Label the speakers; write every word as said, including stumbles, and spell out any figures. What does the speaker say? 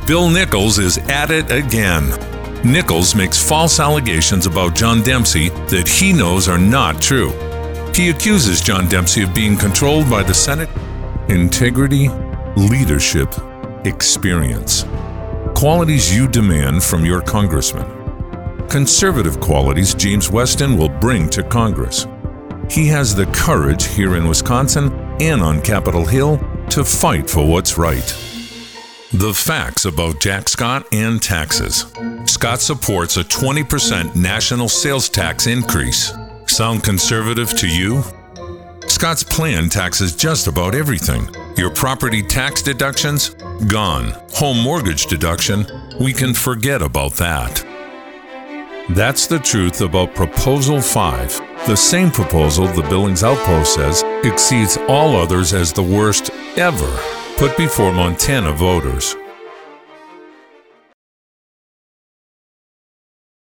Speaker 1: Bill Nichols is at it again. Nichols makes false allegations about John Dempsey that he knows are not true. He accuses John Dempsey of being controlled by the Senate. Integrity, leadership, experience. Qualities you demand from your congressman. Conservative qualities James Weston will bring to Congress. He has the courage here in Wisconsin and on Capitol Hill to fight for what's right. The facts about Jack Scott and taxes. Scott supports a twenty percent national sales tax increase. Sound conservative to you? Scott's plan taxes just about everything. Your property tax deductions? Gone. Home mortgage deduction? We can forget about that. That's the truth about Proposal five. The same proposal the Billings Outpost says exceeds all others as the worst ever put before Montana voters.